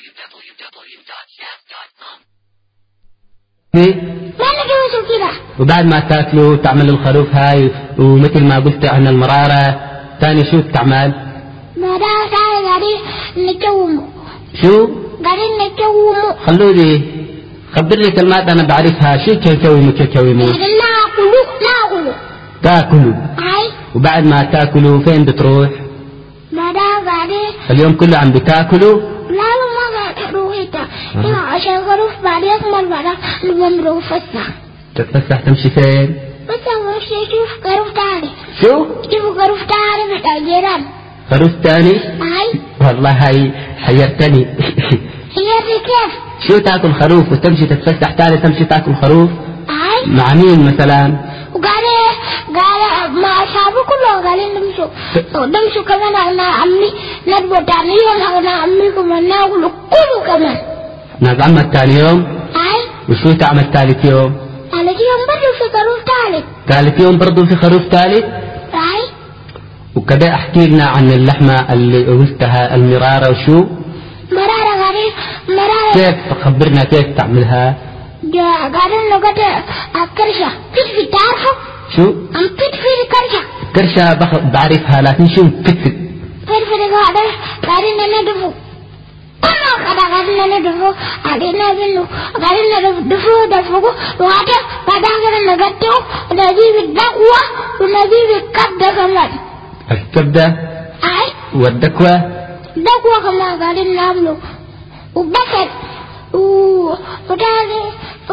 ما نجوزه كده. وبعد ما تاكلوا تعمل الخروف هاي، ومثل ما قلت عن المرارة تاني شو تعمل؟ مرارة قاعدين نكومه. شو؟ قاعدين نكومه. خلوني خبر لي كلمات أنا بعرفها. شو كومه؟ ناكلوا. تاكلوا. هاي. وبعد ما تاكلوا فين بتروح؟ مرارة قاعدين. اليوم كله عم بتاكلوا؟ لا ما قاعد روح إنت عشان خروف بعدين أكمل بعدين نبغى نفسح. تتفسح تمشي فين؟ بس أمشي أشوف خروف تاني. شو؟ أشوف خروف تاني بتاع الجيران. خروف تاني؟ هاي. والله هاي حيرتني. حيرتي كيف؟ شو تاكل خروف وتمشي تتفسح تاني تمشي تاكل خروف؟ هاي. مع مين مثلا؟ قال مع أصحابي كلهم قالين نمشوا كمان أنا عمي نربط تاني يوم أنا عمي كمان ناكل كله كمان. ناس عمك تاني يوم؟ هاي. وشو تعمل ثالث يوم؟ ثالث يوم برضو في خروف ثالث. ثالث يوم برضو في خروف ثالث؟ هاي. وكذا احكي لنا عن اللحمة اللي قلتها المرارة. وشو؟ مرارة قالين مرارة. كيف خبرنا كيف تعملها؟ قالين لو قد كرشة تدفي تعرفه؟ شو؟ أم تدفي كرشة. كرشة بعرفها لكن شو تدفي؟ تدفي قالين ندفو. قالين ندفو قالين ندفو وهذا قالين نقطعه ونجيب الدقوة ونجيب الكبدة كمان. الكبدة؟ أي. والدكوة؟ دقوة كمان قالين نعمله وبصل وداني.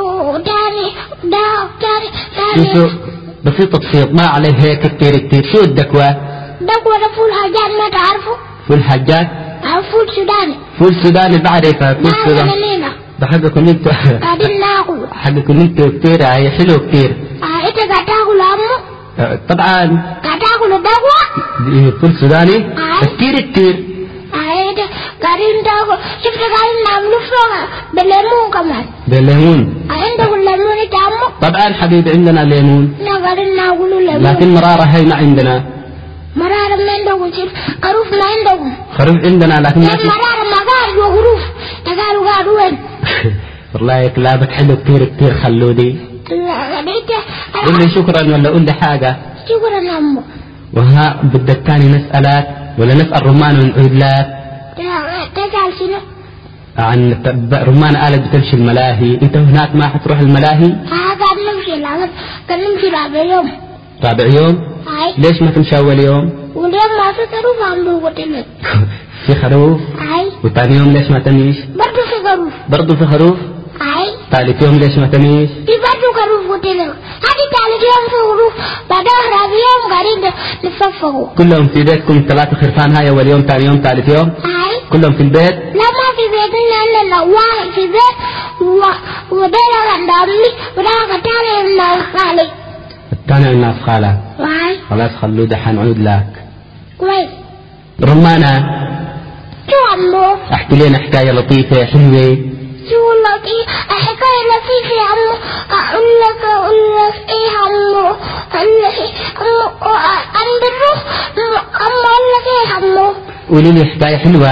شو بسيط بسيط ما عليه هيك كتير. شو الدكوة؟ دقوة ده فول حاجات ما تعرفه؟ فول حاجات؟ فول سوداني. فول سوداني بعرفها. فول سوداني ده حقكم انتوا. قاعدين ناكل. حقكم انتوا كتير. هي حلو كتير. انت قاعد تاكل عمو؟ طبعا. قاعد تاكل الدقوة؟ فول سوداني؟ كتير. قاعدين تاكل. شفت قاعدين نعملوا فوق بالليمون كمان. بالليمون؟ عندكم الليمون يا عمو؟ طبعا حبيبي عندنا ليمون. قاعدين ناكلوا ليمون. لكن مرارة هي ما عندنا. مرارة ما عندكم. خروف ما عندكم. خروف عندنا لكن ما في. مرارة ما قال وخروف. قالوا وين؟ والله كلابك حلو كتير خلودي. قول لي شكرا ولا قول لي حاجة. شكرا عمو. وها بدك تاني نسألك ولا نسأل رمان ونعيد لك؟ تسأل شنو؟ عن رمان قالت بتمشي الملاهي. انت هناك ما حتروح الملاهي؟ قاعد نمشي رابع يوم. رابع يوم؟ هاي. ليش ما تمشي أول يوم؟ واليوم ما في خروف عم بقولك. في خروف؟ هاي. وثاني يوم ليش ما تميش؟ برضو في خروف؟ هاي. ثالث يوم ليش ما تميش؟ في برضو خروف قلتلك. هذه ثالث يوم في خروف. بعدها رابع يوم قاعدين نصفقوا. كلهم في بيتكم 3 خرفان هاي أول يوم ثاني يوم ثالث يوم؟ هاي. كلهم في البيت؟ لا ما في بيتنا إلا واحد في بيت وبينا عند أمي وده الثاني عند خالي. الثاني عند خالك. هاي. خلاص خلود حنعود لك. كويس. رمانة. شو عمو؟ احكي لنا حكاية لطيفة حلوة. شو لطيف؟ حكاية لطيفة يا عمو. أقول لك إيه عمو؟ أقول لك عمو عم بنروح عمو. أقول لك إيه عمو؟ قولي لي حكاية حلوة.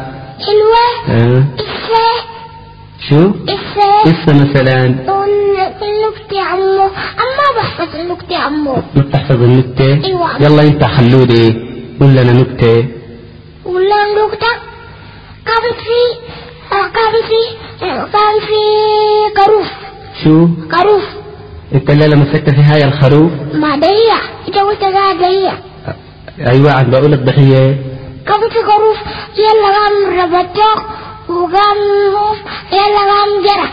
إفيه. شو؟ إفيه مثلا. أقول لك النكتة عمو. أما بحفظ النكتة عمو. بتحفظ النكتة؟ أيوة. يلا أنت خلودي قول لنا نكتة. قول لنا نكتة. كان في خروف. شو؟ خروف. انت الليلة مسكت في هاي الخروف؟ ما دهية. انت قلت دهية. ايوه عم بقول الضحية. كان في خروف يلا قام ربطوه وقام جرى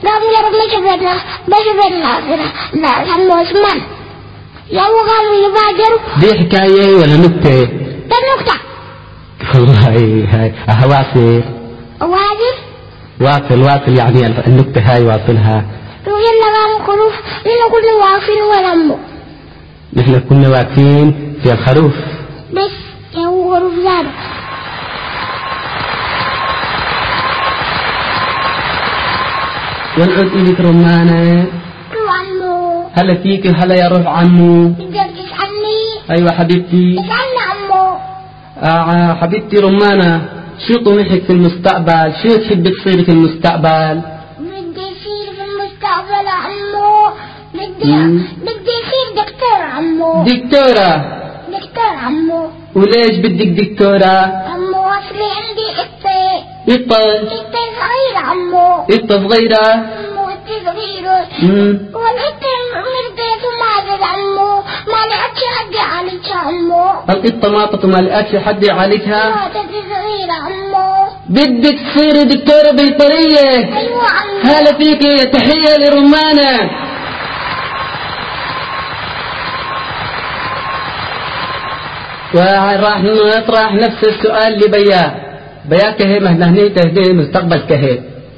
مش بدنا سمو عثمان يلا قام يباجروا. دي حكاية ولا نكتة؟ ده نكتة. والله هاي واصل يعني النكتة هاي واصلها. يلا قام خروف. نحن كنا واقفين ولمه. نحن كنا واقفين في الخروف. بس هو خروف زاد. والعود إيدك رمانة. روح عمو. هلا فيك هلا يا روح عمو. بدك تسألني؟ أيوة حبيبتي. اسألني عمو. حبيبتي رمانة. شو طموحك في المستقبل؟ شو تحب تصيري في المستقبل؟ بدي يصير في المستقبل عمو، بدي يصير دكتور عمو. دكتورة عمو. وليش بدك دكتورة؟ عمو أصلي عندي قطة صغيرة عمو. قطة صغيرة؟ عمو قطة صغيرة. والقطة مرضت وماتت عمو، ما لقتش حد يعالجها عمو. القطة ماتت وما لقتش حد يعالجها؟ ماتت صغيرة عمو. بدك تصيري دكتورة بيطرية؟ أيوة عمو. هلا فيكي، تحية لرمانة. وراح نطرح نفس السؤال لبيا. بيا كهي مهنهني تهدي مستقبل كهي.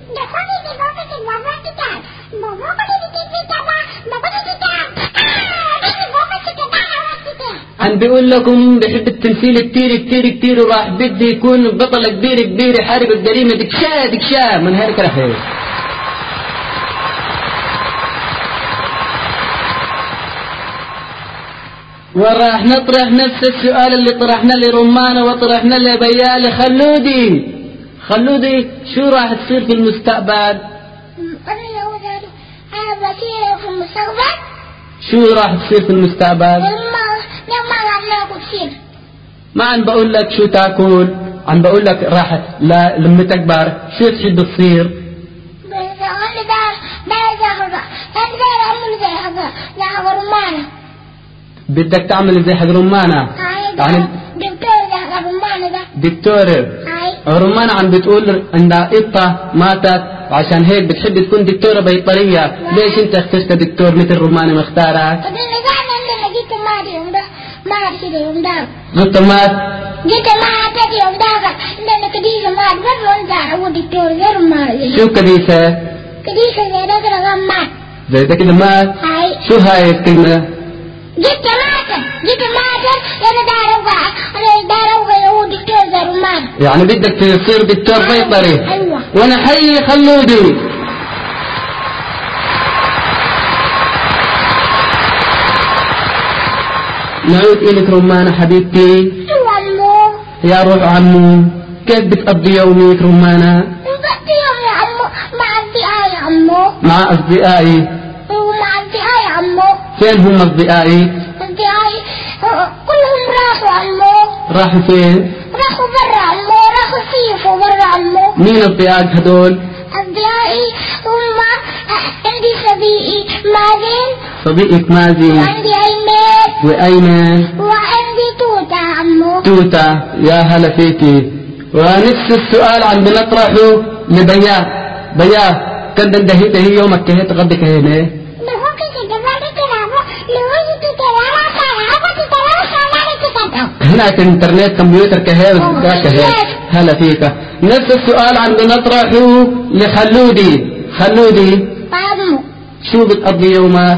عم بيقول لكم بحب التمثيل كتير كتير كتير، وراح بدي يكون بطل كبير يحارب الجريمة. دكشا من هيك راح هيك. وراح نطرح نفس السؤال اللي طرحنا لرمانة وطرحنا لبيا خلودي شو راح تصير في المستقبل؟ أنا بصير في المستقبل. شو راح تصير في المستقبل؟ ما عم بقول لك شو تاكل، عم بقول لك راح لما تكبر شو تحب تصير؟ بدك تعمل زي حق رمانة. يعني دكتور زي حق رمانة ده. دكتورة. رمانة عم بتقول انها قطة ماتت وعشان هيك بتحب تكون دكتورة بيطرية. ليش انت اخترت دكتور مثل رمانة مختارك؟ قلت مات يوم داك لأن كديسة مات بس هو دكتور غير مات. شو كديسة؟ كديسة زي ده كده مات. زي ده كده مات؟ شو هاي الكلمة؟ جيت مات أنا داروغا هو دكتور غير مات. يعني بدك تصير دكتور بيطري. أيوة. وانا حي خلودي. نعود إلك رمانة حبيبتي. عمو. يا روح عمو، كيف بتقضي يومك رمانة؟ بقضي يومي عمو مع أصدقائي عمو. مع أصدقائي؟ مع أصدقائي عمو. فين هم أصدقائي؟ أصدقائي كلهم راحوا عمو. راحوا فين؟ راحوا برا عمو، راحوا صيفوا برا عمو. مين أصدقائك هدول؟ أصدقائي هم عندي صديقك مازن. وعندي أيمن. وأيمن. وعندي توتة عمو. توتة، يا هلا فيكي. ونفس السؤال عم بنطرحه بيا كنت انتهيت هي يومك كهيت غدك هنا. هناك الانترنت كمبيوتر كهيت هلا فيك. نفس السؤال عم بنطرحه لخلودي. شو بتقضي يومك؟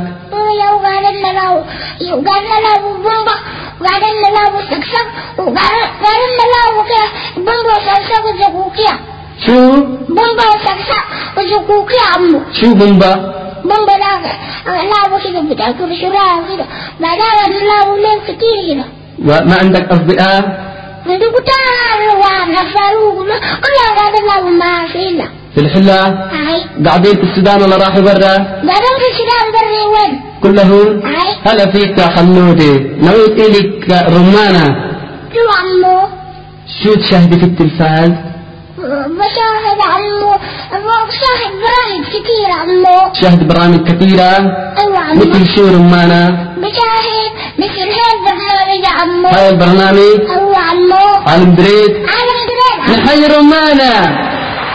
قاعدين نلعبوا بومبا، وقاعدين نلعبوا سكسك، وقاعدين نلعبوا كده بومبا وسكسك وزقوقيا. شو؟ بومبا وسكسك وزقوقيا عمو. شو بومبا؟ بومبا لعبوا كده بتاكل شراء كده، بعدها نلعبوا لعب كتير كده. وما عندك أصدقاء؟ عندي كتار وانا فاروق كلها قاعدين نلعبوا مع فينا. في الحلة؟ قاعدين في السودان ولا راحوا برا؟ قاعدين في السودان برا وين؟ كلهم؟ هلا فيك يا خلودي. نويت إلك رمانة. شو عمو؟ شو تشاهدي في التلفاز؟ بشاهد عمو، بشاهد برامج كثيرة عمو. تشاهد برامج كثيرة؟ أيوة عمو. مثل شو رمانة؟ بشاهد مثل هاي البرنامج عمو. هاي البرنامج؟ أيوة عمو. عالم دريد؟ عالم دريد. نحيي رمانة.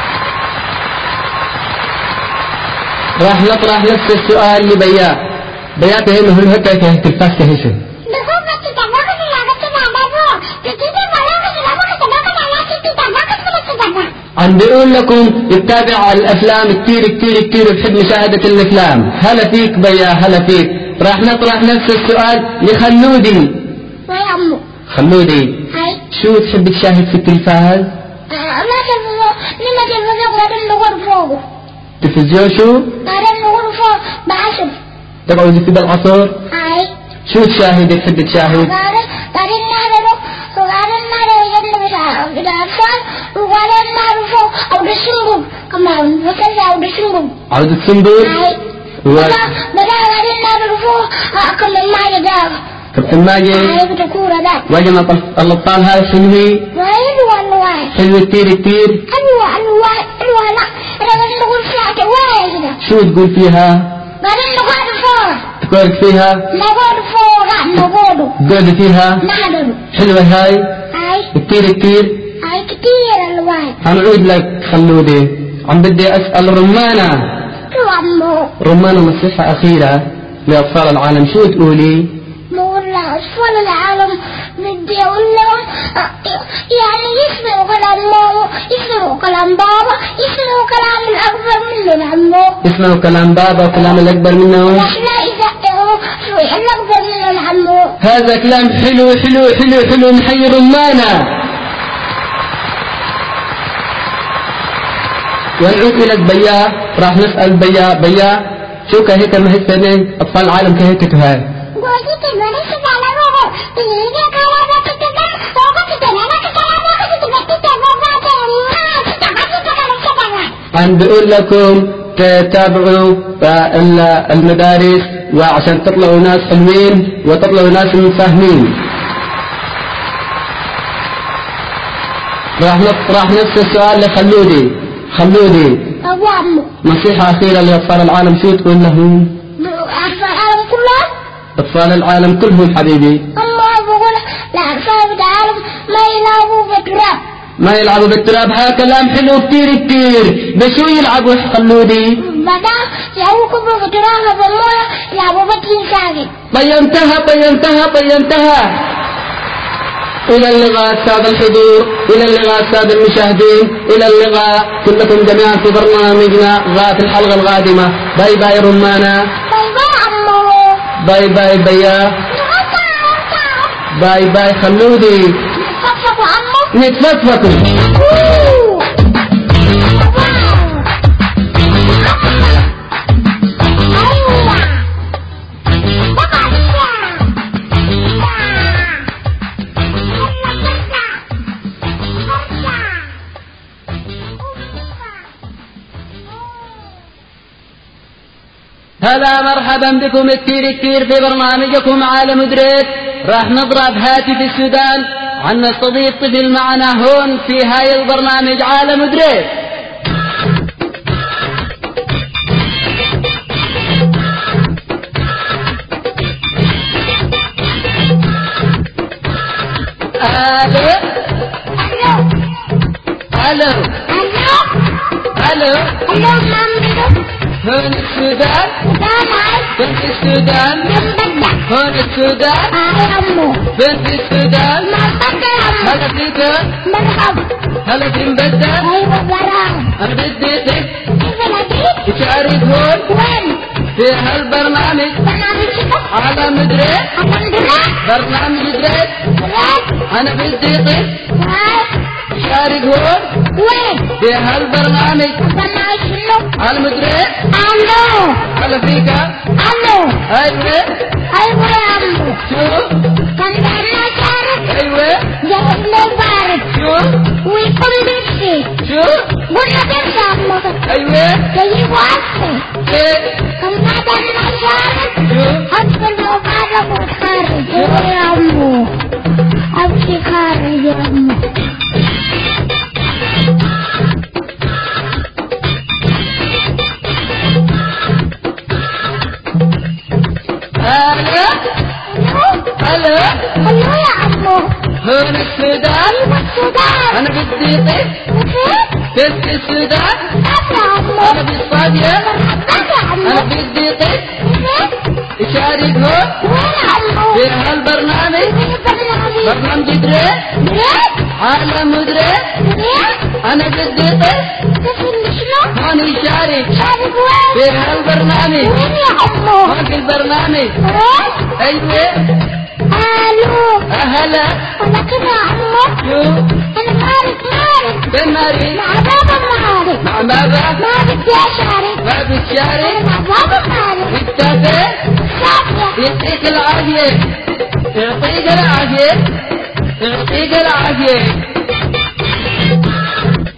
راح نطرح نفس السؤال لبيا. بيات هنا هو هكا التلفاز كهيشة. عم بيقول لكم يتابع الافلام كتير بحب مشاهدة الافلام. هلا فيك بيا، هلا فيك. راح نطرح نفس السؤال لخلودي. خلودي. شو تحب تشاهد في التلفاز؟ تلفزيون شو؟ قاعدين نقول فوق بعصر. تقعدي في بالعصر؟ شو تشاهدي تحب تشاهد؟ قاعدين نهرب جنب الأطفال ولا نعرفه عود السنبل كمان مثل عود السنبل عود السنبل بدا ولا نعرفه كمان ما يدار كابتن ماجد وجمع الأبطال هاي حلوة حلوة كتير كتير حلوة لا أنا بس نقول فيها جوايا كده شو تقول فيها؟ بعدين نقعد فوق تقعد فيها؟ نقعد فوق تقعد فيها؟ نقعد حلوة هاي كتير كتير الواي هنعود لك خلودي عم بدي أسأل رمانة نصيحة أخيرة لأطفال العالم شو تقولي؟ أطفال العالم بدي أقول لهم يعني يسمعوا كلام ماما يسمعوا كلام بابا يسمعوا كلام الأكبر منهم عمو يسمعوا كلام بابا وكلام الأكبر منهم وإحنا يدققوا شوي الأكبر منهم عمو هذا كلام حلو حلو حلو حلو نحيي رمانة ونعود إلى بيا راح نسأل بيا شو كهيك ما هي سنة أطفال العالم كهيك كهاي عم بقول لكم تتابعوا المدارس وعشان تطلعوا ناس حلوين وتطلعوا ناس فاهمين. راح نفس السؤال لخلودي. نصيحة أخيرة لأطفال العالم شو تقول لهم؟ أطفال العالم كلهم؟ أطفال العالم كلهم حبيبي. الله بقول لا أطفال العالم ما يلعبوا بالتراب ها كلام حلو كتير كتير. بشو يلعبوا خلودي؟ بدأ يلعبوا كبروا بالتراب بالمويه يلعبوا بطين ساقط. طينتها إلى اللقاء السادة الحضور، إلى اللقاء السادة المشاهدين، إلى اللقاء كلكم جميعا في برنامجنا في الحلقة القادمة. باي باي رمانة. باي عمو. باي بيا. باي خلودي. نتفضفضوا هلا مرحبا بكم كثير في برنامجكم عالم دريس. راح نضرب هاتف السودان عن نستضيف طفل معنا هون في هاي البرنامج عالم دريس. الو هون السودان بنت السودان هون السودان بنت السودان هلا فيك هلا في مبدل انا بديتك تشارك هون في هالبرنامج عالم دريس برنامج دريس انا بديتك تشارك هون في هالبرنامج عالم دريس هلا فيك ايوه يا عمو شو كان بدنا نشارك ايوه جهز له بارد شو ويكون بيبسي شو قلنا بيبسي عمو ايوه تجيب وصفي ايه كان بدنا نشارك شو ادخل له بارد وتخرج يا عمو ابكي خارج يا عمو الو يا عمو هون السودان انا بالدقيقة بنت السودان انا بالصادية انا بالدقيقة اشارك هون في هالبرنامج برنامج دريس عالم دريس انا بالدقيقة هون يشارك في هالبرنامج هون في البرنامج ايوه الو هلا انا كده يا عمو شو انا مارك فين ماري مع بابا مارك مع بابا ما بدي اشارك ما بتشارك مع بابا مارك بالتافه صافية يعطيك العافية يعطيك العافية يعطيك العافية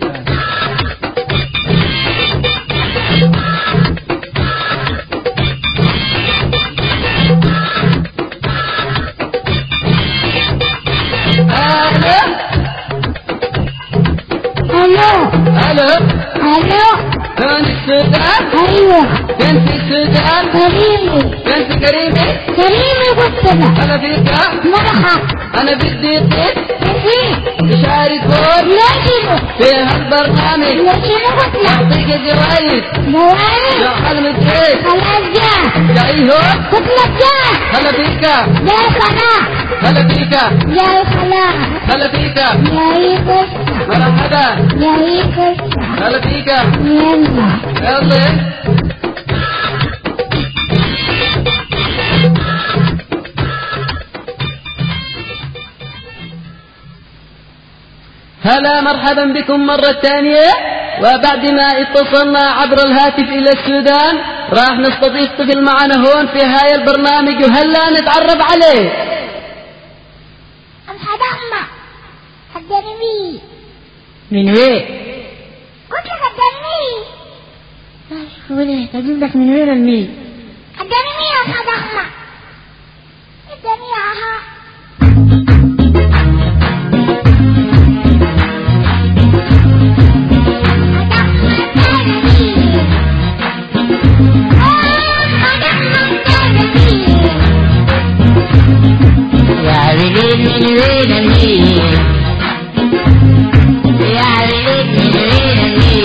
أيوه. فين السودان؟ أيوه. فين في السودان؟ كريمي. فين في كريمي؟ كريمي قلت لك. هلا فيك. مرحب. أنا بدي قط فين؟ يشاركون ليش؟ في هالبرنامج. ليش قلت لك؟ أعطيك جوائز. جوائز؟ يا حلمة إيه؟ خلاص جاء. جاي هون؟ قلت لك جاء. هلا فيك. جاي خلاص. هلا فيك. جاي خلاص. هلا فيك. جاي قصة. مرحبا. جاي قصة. هلا فيك. يلا. يلا. هلا مرحبا بكم مرة ثانية. وبعد ما اتصلنا عبر الهاتف إلى السودان راح نستضيف طفل معنا هون في هاي البرنامج وهلا نتعرف عليه. أحمد أحمد الدرمي. من وين؟ قلت لك الدرمي. وليه أجيب لك من وين المي؟ الدرمي يا أحمد أحمد. الدرمي أها. يا وليد من وين المي؟ يا وليد من وين المي؟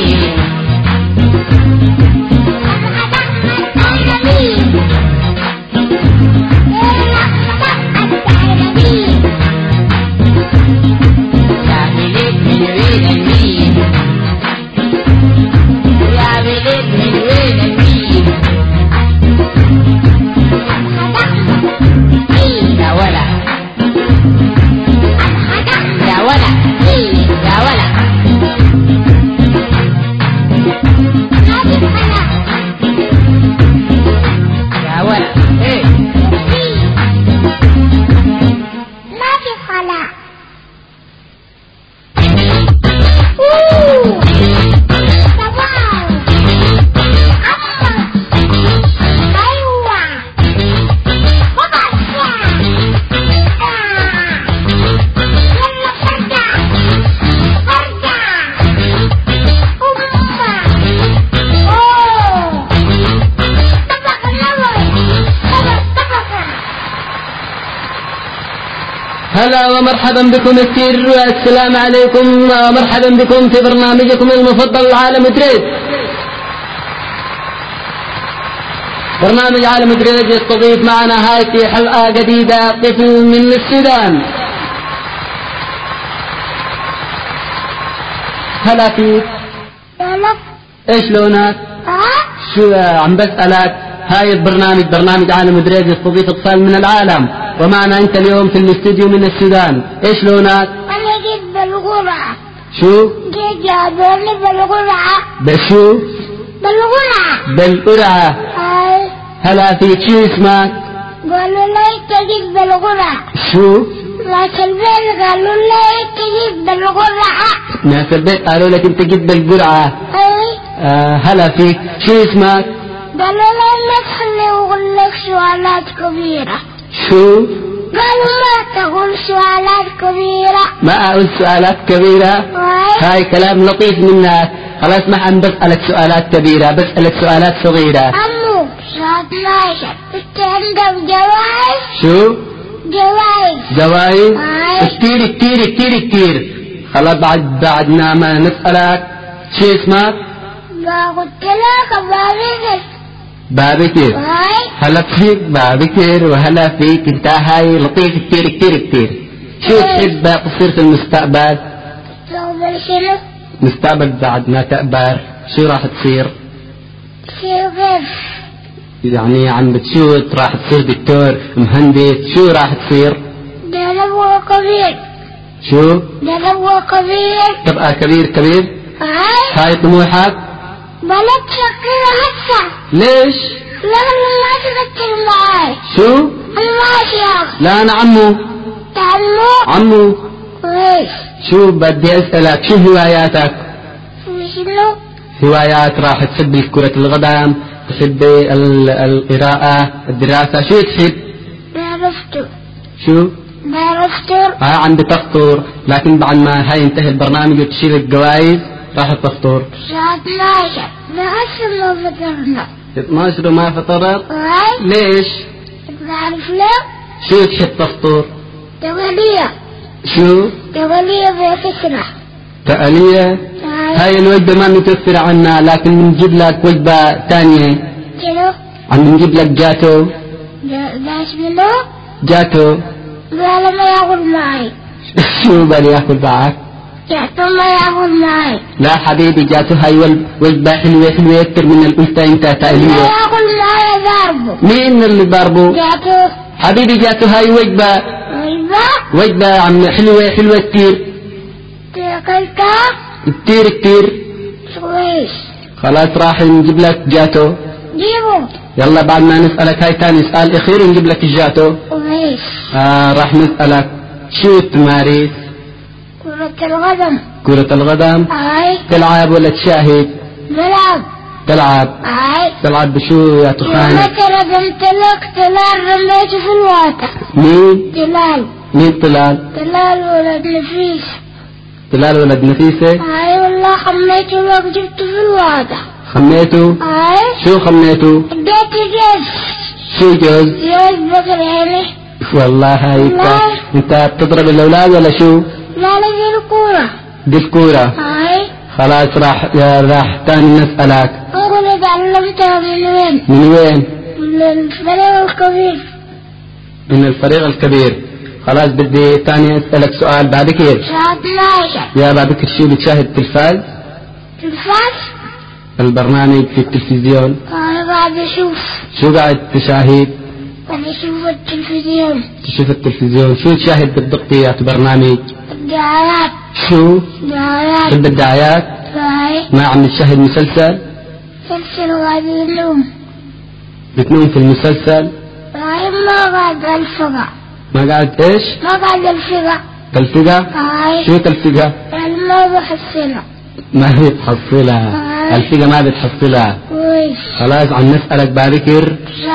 هلا ومرحبا بكم كثير والسلام عليكم ومرحبا بكم في برنامجكم المفضل عالم دريد. برنامج عالم دريد يستضيف معنا هاي في حلقة جديدة طفل من السودان. هلا فيك. ايش لونك؟ شو عم بسألك. هاي البرنامج برنامج عالم دريد يستضيف اطفال من العالم ومعنا انت اليوم في الاستوديو من السودان. ايش لونك؟ أنا جيت بالقرعة. شو؟ جيت جابوني بالقرعة. بشو؟ بالقرعة. بالقرعة. هلا فيك. شو اسمك؟ قالوا لي تجيت بالقرعة. شو؟ ناس البيت قالوا لي تجيت بالقرعة. ناس البيت قالوا لك انت جيت بالقرعة. هلا فيك. شو اسمك؟ قالوا لي ما تخلي أقول لك سؤالات كبيرة. شو؟ قالوا ما تقول سؤالات كبيرة. ما أقول سؤالات كبيرة. هاي كلام لطيف منك. خلاص ما عم بسألك سؤالات كبيرة بسألك سؤالات صغيرة. عمو ساعة 12 انت عندك جوائز. شو؟ جوائز. جوائز كتير كتير كتير كتير. خلاص بعدنا ما نسألك شو اسمك؟ ما قلت لك بابكر. بابكر. هلا فيك بابكر وهلا فيك. انت هاي لطيف كتير كتير كتير. شو تحب تصير في المستقبل؟ مستقبل شنو؟ مستقبل بعد ما تكبر شو راح تصير؟ كيف؟ يعني عم بتشوت راح تصير دكتور مهندس شو راح تصير؟ دلو كبير. شو؟ دلو كبير. تبقى كبير كبير؟ هاي طموحك؟ بلد شكلها هسه. ليش؟ لأنه ما تذكر معي. شو؟ الله يا لا أنا عمو. تعمو؟ عمو. ليش؟ شو بدي أسألك شو هواياتك؟ شنو؟ هوايات راح تحب كرة القدم تحب القراءة الدراسة شو تحب؟ بعرفته. شو؟ بعرفته. عم بتخطر لكن بعد ما هاي ينتهي البرنامج وتشيل الجوائز راح تفطر الساعة 12 ما فطرنا 12 وما فطرت هاي ليش؟ تعرف ليه؟ شو تحب تفطر؟ تولية شو؟ بفكرة تقلية هاي الوجبة ما متوفرة عنا لكن بنجيب لك وجبة تانية شنو؟ عم نجيب لك جاتو باش منه؟ جاتو لا ما ياكل معي شو بدي ياكل معك؟ جاتو ما ياكل معي لا حبيبي جاتو هاي وجبة حلوة حلوة أكثر من الأنثى أنت ما تقلية ياكل معي ضربه مين اللي ضربه؟ جاتو حبيبي جاتو هاي وجبة ويبا عم حلوة حلوة كتير تاكلتها كتير كويس خلاص راح نجيب لك جاتو جيبه يلا بعد ما نسألك هاي تاني سؤال أخير نجيب لك الجاتو كويس راح نسألك شو تمارس كرة القدم كرة القدم هاي تلعب ولا تشاهد تلعب بشو يا تخاني مثلا تلال رميته في الواقع مين تلال ولد نفيس ولد نفيسة هاي والله خميته لك جبته في الواقع خميته هاي شو خميته اديت جوز شو جوز بكر يعني والله هاي انت بتضرب الاولاد ولا شو لا دي الكورة هاي خلاص راح تاني نسألك أقول تعلمتها من وين من الفريق الكبير خلاص بدي تاني أسألك سؤال بعد كيف يا بعد كيف شو بتشاهد تلفاز البرنامج في التلفزيون قاعد أشوف شو قاعد تشاهد تشوف التلفزيون شو تشاهد بالضبط برنامج الدعايات شو الدعايات ما عم تشاهد مسلسل قاعد بتنوم في المسلسل ما قاعد الفقع ما قاعد ايش ما قاعد الفقع شو تلفقة ما بحصلها ما بتحصلها الفقة ما بتحصلها خلاص عم نسألك باذكر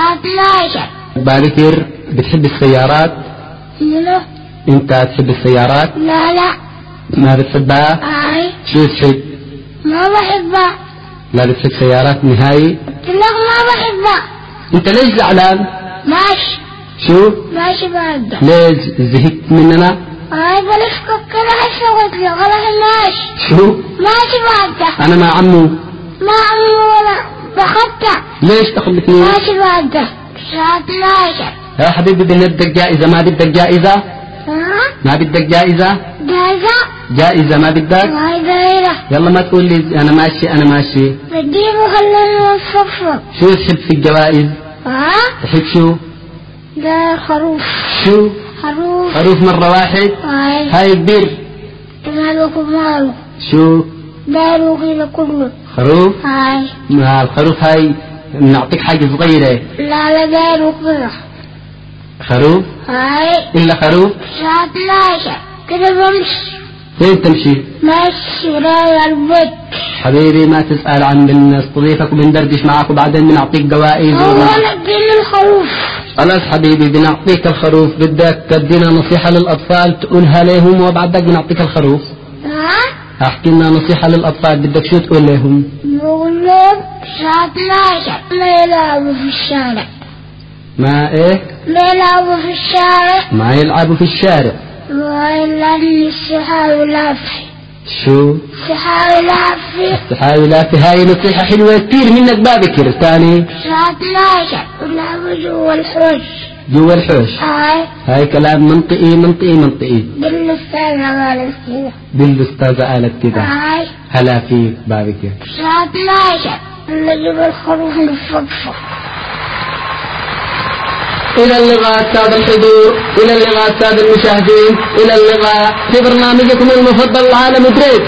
بتحب السيارات انت تحب السيارات لا ما بتحبها شو تحب ما بحبها لا بتحب سيارات نهائي ما بحبها انت ليش زعلان ماشي بعد ليش زهقت مننا بلفكك كده حسوت لي غلط ماشي شو ماشي بعد انا مع عمو ولا بخدها ليش تاخذني ماشي بعد يا حبيبي بندك جائزة ما بدك جائزة ما بدك جائزة ما بدك يلا ما تقول لي أنا ماشي بديه خلينا نصفر شو تحب في الجوائز تحب شو ده خروف شو خروف مرة واحد هاي كبير ماله شو دارو كده كله خروف هاي الخروف هاي نعطيك حاجة صغيرة لا دارو كده خروف هاي إلا خروف الساعة 12 كده بمشي فين تمشي ماشي رايح البيت حبيبي ما تسأل عن بنستضيفك وبندردش معك وبعدين بنعطيك جوائز نديني الخروف خلاص حبيبي بنعطيك الخروف بدك تدينا نصيحة للأطفال تقولها لهم وبعدك بنعطيك الخروف احكي لنا نصيحة للأطفال بدك شو تقول لهم بقول لهم الساعة 12 ما يلعبوا في الشارع ما ايه ما يلعبوا في الشارع لأن السحاب لافي شو السحاب لافي هاي نصيحة حلوة كتير منك بابكر ثاني الساعة 12 ولعبوا جوا الحوش هاي كلام منطقي بالأستاذة قالت كده هلا فيك بابكر الساعة 12 نجيب الخروف نفقفق إلى اللقاء سادة الحضور إلى اللقاء سادة المشاهدين إلى اللقاء في برنامجكم المفضل العالم دريد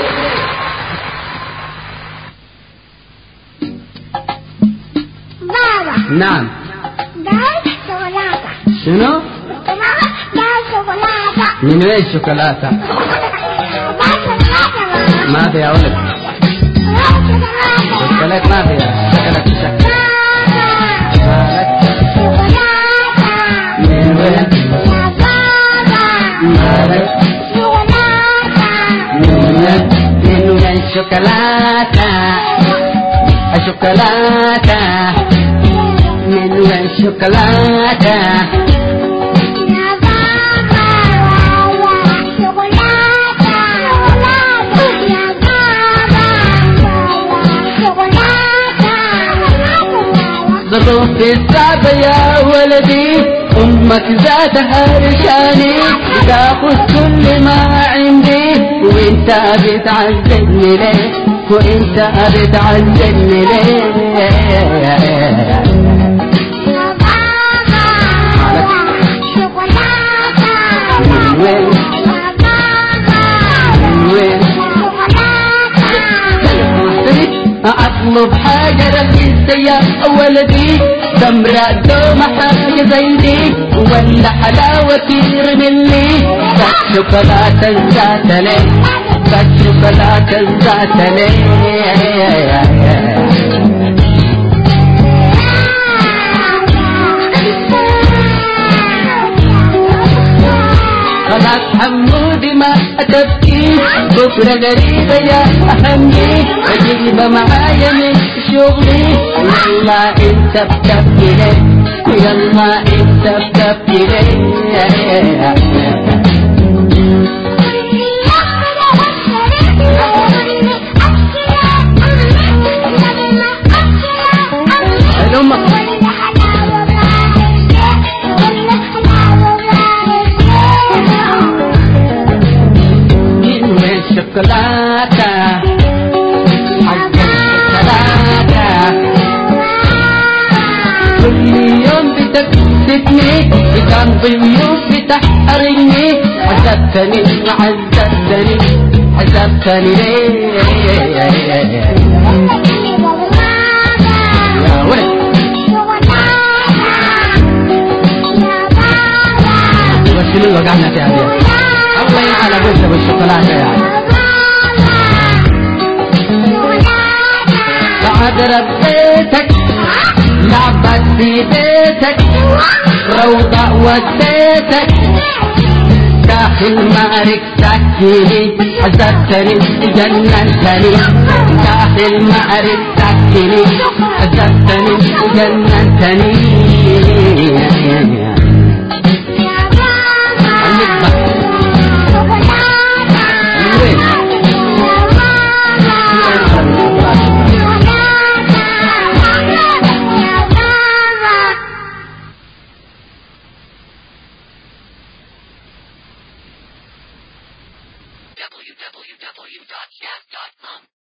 بابا نعم ده شوكولاتة شنو؟ ده شوكولاتة من وين شوكولاتة؟ ما في يا ولد شوكولاتة ما في شوكولاتة مالك الشوكولاتة الشوكولاتة من وين الشوكولاتة يا بابا شوكولاتة يا بابا شوكولاتة ظروف الصعبة يا ولدي أمك ذاتها رشاني تاخذ كل ما عندي وانت بتعذبني ليه وانت بتعذبني ليه يا بابا شوكولاتة من وين يا بابا من وين شوكولاتة اطلب حاجة رخيصة يا ولدي تمرة دومة حاجة زي دي ولا حلاوة كتير مني بس شوكولاتة ذات ليه بس شوكولاتة ذات ليه خلاص حمودي ما تبكي بكرة غريبة يا أهمي أجيبة معايا من شغلي يلا انت بتبكي ليه يلا انت بتبكي ليه الشوكولاتة حق الشوكولاتة كل يوم بتكسفني بكام ضيوف بتحرجني عذبتني عذبتني عذبتني ليه يا ولد وشنو اللي وقعنا فيها دي الله ينعل ابوك بالشوكولاتة يعني بعد ربيتك لعبت في بيتك روضة وديتك داخل معرك سكيني عذبتني جننتني داخل معرك سكيني عذبتني جننتني www.youtube.com